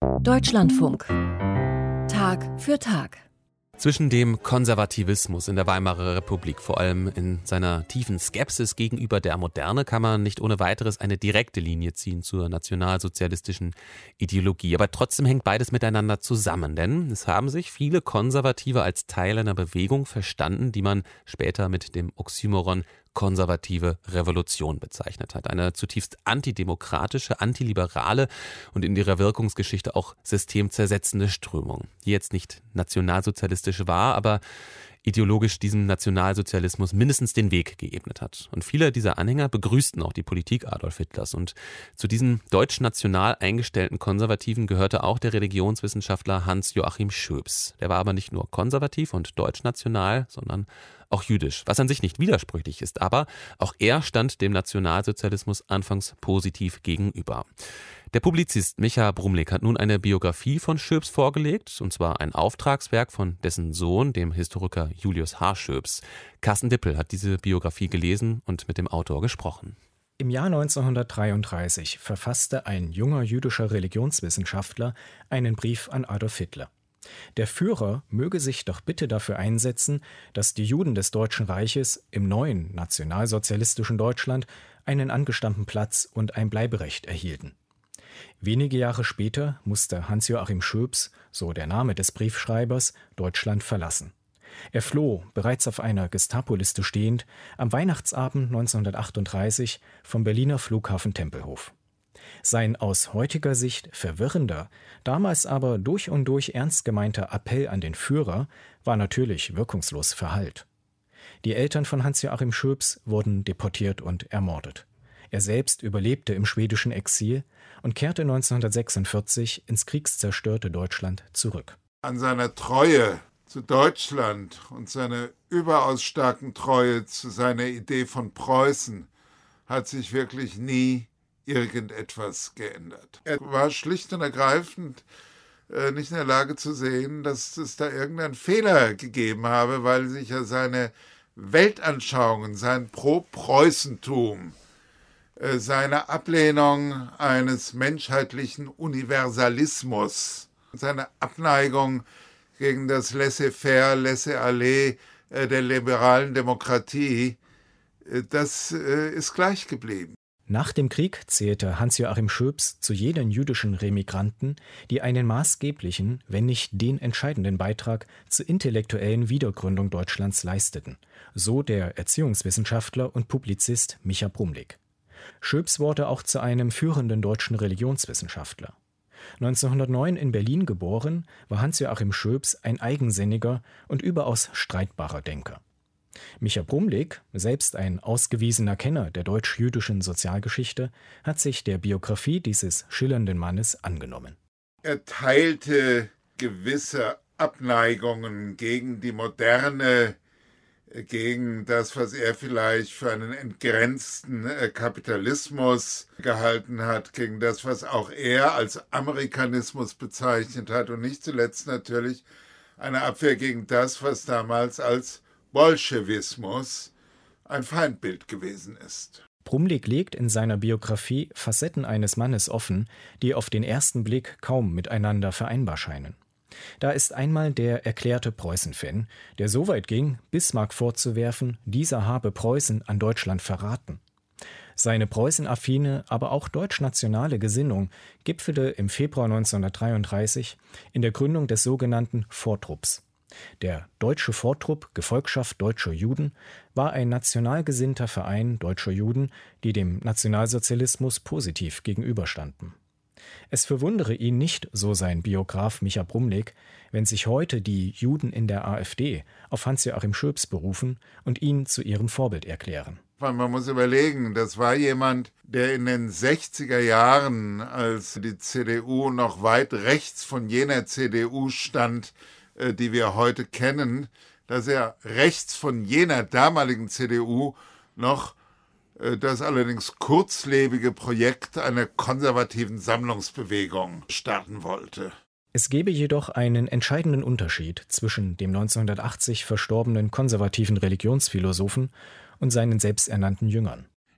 Deutschlandfunk. Tag für Tag. Zwischen dem Konservativismus in der Weimarer Republik, vor allem in seiner tiefen Skepsis gegenüber der Moderne, kann man nicht ohne weiteres eine direkte Linie ziehen zur nationalsozialistischen Ideologie. Aber trotzdem hängt beides miteinander zusammen, denn es haben sich viele Konservative als Teil einer Bewegung verstanden, die man später mit dem Oxymoron konservative Revolution bezeichnet hat. Eine zutiefst antidemokratische, antiliberale und in ihrer Wirkungsgeschichte auch systemzersetzende Strömung, die jetzt nicht nationalsozialistisch war, aber ideologisch diesem Nationalsozialismus mindestens den Weg geebnet hat. Und viele dieser Anhänger begrüßten auch die Politik Adolf Hitlers. Und zu diesen deutsch-national eingestellten Konservativen gehörte auch der Religionswissenschaftler Hans-Joachim Schoeps. Der war aber nicht nur konservativ und deutsch-national, sondern auch jüdisch, was an sich nicht widersprüchlich ist. Aber auch er stand dem Nationalsozialismus anfangs positiv gegenüber. Der Publizist Micha Brumlik hat nun eine Biografie von Schoeps vorgelegt, und zwar ein Auftragswerk von dessen Sohn, dem Historiker Julius H. Schoeps. Carsten Dippel hat diese Biografie gelesen und mit dem Autor gesprochen. Im Jahr 1933 verfasste ein junger jüdischer Religionswissenschaftler einen Brief an Adolf Hitler. Der Führer möge sich doch bitte dafür einsetzen, dass die Juden des Deutschen Reiches im neuen nationalsozialistischen Deutschland einen angestammten Platz und ein Bleiberecht erhielten. Wenige Jahre später musste Hans-Joachim Schoeps, so der Name des Briefschreibers, Deutschland verlassen. Er floh, bereits auf einer Gestapo-Liste stehend, am Weihnachtsabend 1938 vom Berliner Flughafen Tempelhof. Sein aus heutiger Sicht verwirrender, damals aber durch und durch ernst gemeinter Appell an den Führer war natürlich wirkungslos verhallt. Die Eltern von Hans-Joachim Schoeps wurden deportiert und ermordet. Er selbst überlebte im schwedischen Exil und kehrte 1946 ins kriegszerstörte Deutschland zurück. An seiner Treue zu Deutschland und seiner überaus starken Treue zu seiner Idee von Preußen hat sich wirklich nie irgendetwas geändert. Er war schlicht und ergreifend nicht in der Lage zu sehen, dass es da irgendeinen Fehler gegeben habe, weil sich ja seine Weltanschauungen, sein Pro-Preußentum, seine Ablehnung eines menschheitlichen Universalismus, seine Abneigung gegen das Laissez-faire, Laissez-aller der liberalen Demokratie, das ist gleich geblieben. Nach dem Krieg zählte Hans-Joachim Schoeps zu jenen jüdischen Remigranten, die einen maßgeblichen, wenn nicht den entscheidenden Beitrag zur intellektuellen Wiedergründung Deutschlands leisteten, so der Erziehungswissenschaftler und Publizist Micha Brumlik. Schoeps wurde auch zu einem führenden deutschen Religionswissenschaftler. 1909 in Berlin geboren, war Hans-Joachim Schoeps ein eigensinniger und überaus streitbarer Denker. Micha Brumlik, selbst ein ausgewiesener Kenner der deutsch-jüdischen Sozialgeschichte, hat sich der Biografie dieses schillernden Mannes angenommen. Er teilte gewisse Abneigungen gegen die Moderne, gegen das, was er vielleicht für einen entgrenzten Kapitalismus gehalten hat, gegen das, was auch er als Amerikanismus bezeichnet hat und nicht zuletzt natürlich eine Abwehr gegen das, was damals als Bolschewismus ein Feindbild gewesen ist. Brumlik legt in seiner Biografie Facetten eines Mannes offen, die auf den ersten Blick kaum miteinander vereinbar scheinen. Da ist einmal der erklärte Preußen-Fan, der so weit ging, Bismarck vorzuwerfen, dieser habe Preußen an Deutschland verraten. Seine preußenaffine, aber auch deutschnationale Gesinnung gipfelte im Februar 1933 in der Gründung des sogenannten Vortrupps. Der Deutsche Vortrupp, Gefolgschaft deutscher Juden, war ein national gesinnter Verein deutscher Juden, die dem Nationalsozialismus positiv gegenüberstanden. Es verwundere ihn nicht, so sein Biograf Micha Brumlik, wenn sich heute die Juden in der AfD auf Hans-Joachim Schoeps berufen und ihn zu ihrem Vorbild erklären. Man muss überlegen, das war jemand, der in den 60er Jahren, als die CDU noch weit rechts von jener CDU stand, die wir heute kennen, dass er rechts von jener damaligen CDU noch das allerdings kurzlebige Projekt einer konservativen Sammlungsbewegung starten wollte. Es gebe jedoch einen entscheidenden Unterschied zwischen dem 1980 verstorbenen konservativen Religionsphilosophen und seinen selbsternannten Jüngern.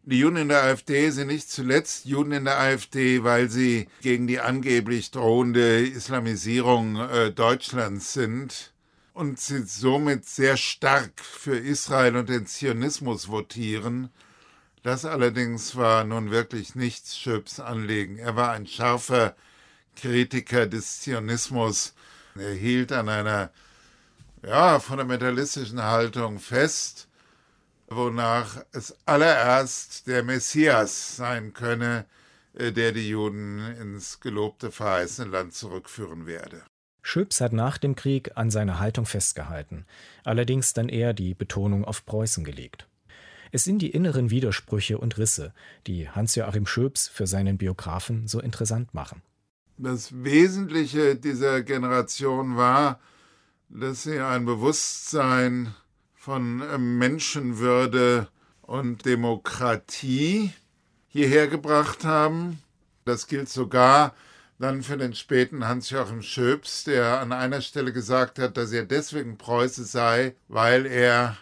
Die Juden in der AfD sind nicht zuletzt Juden in der AfD, weil sie gegen die angeblich drohende Islamisierung Deutschlands sind und sie somit sehr stark für Israel und den Zionismus votieren. Das allerdings war nun wirklich nicht Schöps Anliegen. Er war ein scharfer Kritiker des Zionismus. Er hielt an einer fundamentalistischen Haltung fest, wonach es allererst der Messias sein könne, der die Juden ins gelobte, verheißene Land zurückführen werde. Schöps hat nach dem Krieg an seiner Haltung festgehalten, allerdings dann eher die Betonung auf Preußen gelegt. Es sind die inneren Widersprüche und Risse, die Hans-Joachim Schöps für seinen Biografen so interessant machen. Das Wesentliche dieser Generation war, dass sie ein Bewusstsein von Menschenwürde und Demokratie hierher gebracht haben. Das gilt sogar dann für den späten Hans-Joachim Schöps, der an einer Stelle gesagt hat, dass er deswegen Preuße sei, weil er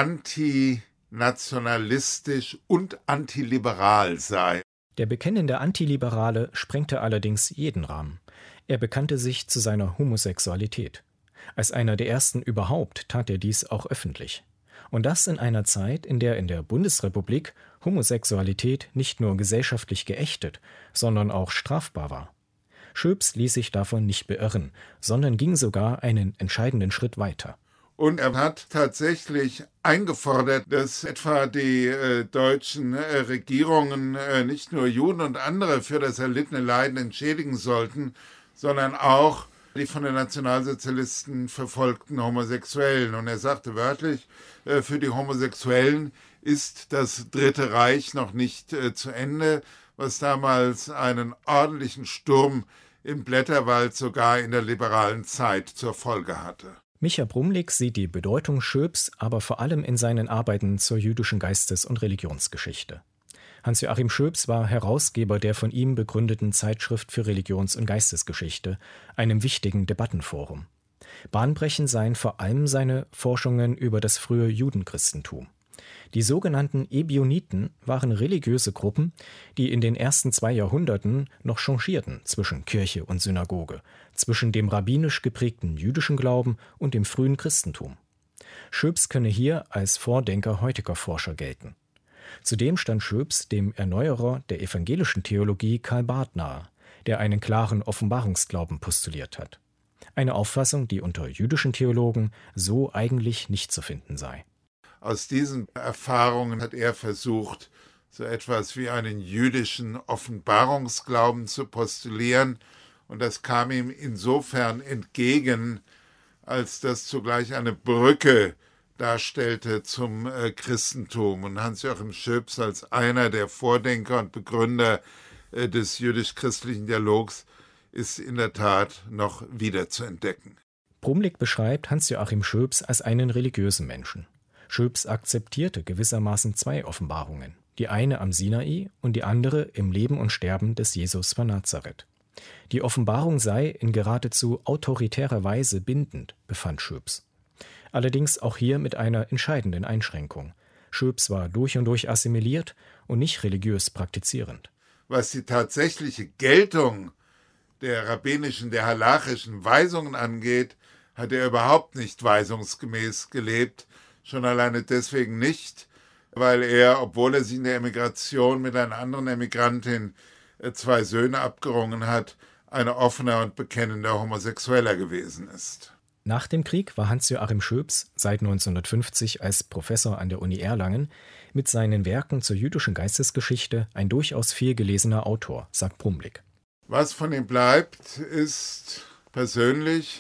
antinationalistisch und antiliberal sei. Der bekennende Antiliberale sprengte allerdings jeden Rahmen. Er bekannte sich zu seiner Homosexualität. Als einer der ersten überhaupt tat er dies auch öffentlich. Und das in einer Zeit, in der Bundesrepublik Homosexualität nicht nur gesellschaftlich geächtet, sondern auch strafbar war. Schöps ließ sich davon nicht beirren, sondern ging sogar einen entscheidenden Schritt weiter. Und er hat tatsächlich eingefordert, dass etwa die deutschen Regierungen nicht nur Juden und andere für das erlittene Leiden entschädigen sollten, sondern auch die von den Nationalsozialisten verfolgten Homosexuellen. Und er sagte wörtlich, für die Homosexuellen ist das Dritte Reich noch nicht zu Ende, was damals einen ordentlichen Sturm im Blätterwald sogar in der liberalen Zeit zur Folge hatte. Micha Brumlik sieht die Bedeutung Schöps aber vor allem in seinen Arbeiten zur jüdischen Geistes- und Religionsgeschichte. Hans-Joachim Schöps war Herausgeber der von ihm begründeten Zeitschrift für Religions- und Geistesgeschichte, einem wichtigen Debattenforum. Bahnbrechend seien vor allem seine Forschungen über das frühe Judenchristentum. Die sogenannten Ebioniten waren religiöse Gruppen, die in den ersten 2 Jahrhunderten noch changierten zwischen Kirche und Synagoge, zwischen dem rabbinisch geprägten jüdischen Glauben und dem frühen Christentum. Schöps könne hier als Vordenker heutiger Forscher gelten. Zudem stand Schöps dem Erneuerer der evangelischen Theologie Karl Barth nahe, der einen klaren Offenbarungsglauben postuliert hat. Eine Auffassung, die unter jüdischen Theologen so eigentlich nicht zu finden sei. Aus diesen Erfahrungen hat er versucht, so etwas wie einen jüdischen Offenbarungsglauben zu postulieren. Und das kam ihm insofern entgegen, als das zugleich eine Brücke darstellte zum Christentum. Und Hans-Joachim Schöps als einer der Vordenker und Begründer des jüdisch-christlichen Dialogs ist in der Tat noch wieder zu entdecken. Brumlik beschreibt Hans-Joachim Schöps als einen religiösen Menschen. Schöps akzeptierte gewissermaßen 2 Offenbarungen, die eine am Sinai und die andere im Leben und Sterben des Jesus von Nazareth. Die Offenbarung sei in geradezu autoritärer Weise bindend, befand Schöps. Allerdings auch hier mit einer entscheidenden Einschränkung. Schöps war durch und durch assimiliert und nicht religiös praktizierend. Was die tatsächliche Geltung der rabbinischen, der halachischen Weisungen angeht, hat er überhaupt nicht weisungsgemäß gelebt. Schon alleine deswegen nicht, weil er, obwohl er sich in der Emigration mit einer anderen Emigrantin 2 Söhne abgerungen hat, ein offener und bekennender Homosexueller gewesen ist. Nach dem Krieg war Hans-Joachim Schöps seit 1950 als Professor an der Uni Erlangen mit seinen Werken zur jüdischen Geistesgeschichte ein durchaus viel gelesener Autor, sagt Brumlik. Was von ihm bleibt, ist persönlich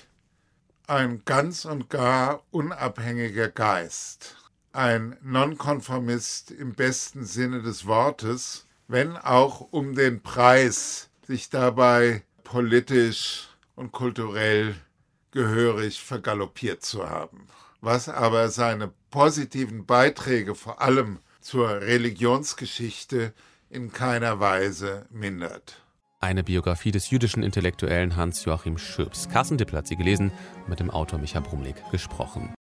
ein ganz und gar unabhängiger Geist, ein Nonkonformist im besten Sinne des Wortes, wenn auch um den Preis, sich dabei politisch und kulturell gehörig vergaloppiert zu haben. Was aber seine positiven Beiträge vor allem zur Religionsgeschichte in keiner Weise mindert. Eine Biografie des jüdischen Intellektuellen Hans-Joachim Schöps. Carsten Dippel hat sie gelesen und mit dem Autor Micha Brumlik gesprochen.